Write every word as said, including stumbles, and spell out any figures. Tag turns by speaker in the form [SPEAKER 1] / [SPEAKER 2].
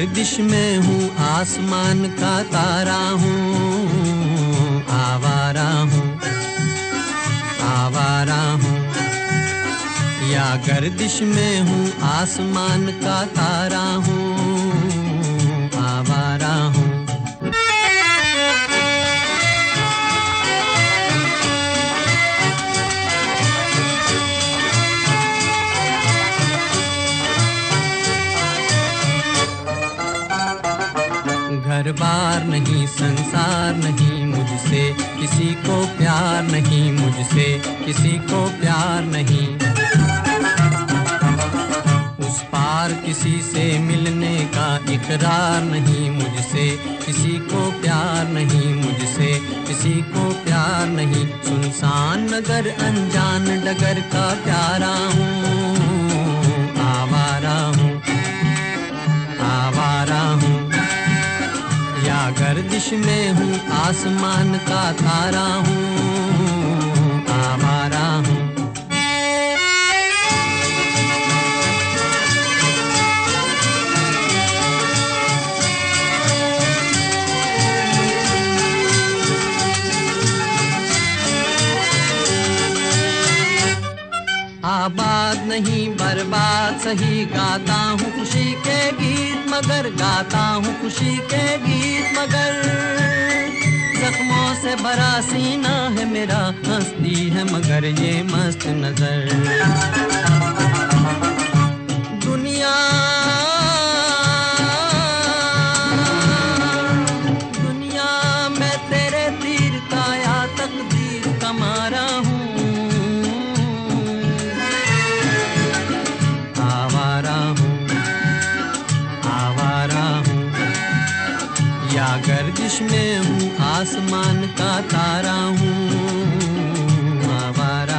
[SPEAKER 1] गर्दिश में हूँ, आसमान का तारा हूँ, आवारा हूँ, आवारा हूँ। या गर्दिश में हूँ, आसमान का तारा हूँ, आवारा हूँ। घर बार नहीं, संसार नहीं, मुझसे किसी को प्यार नहीं, मुझसे किसी को प्यार नहीं। उस पार किसी से मिलने का इकरार नहीं, मुझसे किसी को प्यार नहीं, मुझसे किसी को प्यार नहीं। सुनसान नगर अनजान डगर का प्यारा हूँ, आवारा हूँ, आवारा हूँ। या गर्दिश में हूँ, आसमान का तारा हूँ, आवारा हूँ। आबाद नहीं बर्बाद सही, गाता हूँ खुशी के गीत मगर, गाता हूँ खुशी के गीत मगर। जख्मों से भरा सीना है मेरा, हंसती है मगर ये मस्त नजर। दुनिया दुनिया मैं तेरे तीर का या तकदीर का मारा हूँ, या गर्दिश में हूँ, आसमान का तारा हूँ, आवारा।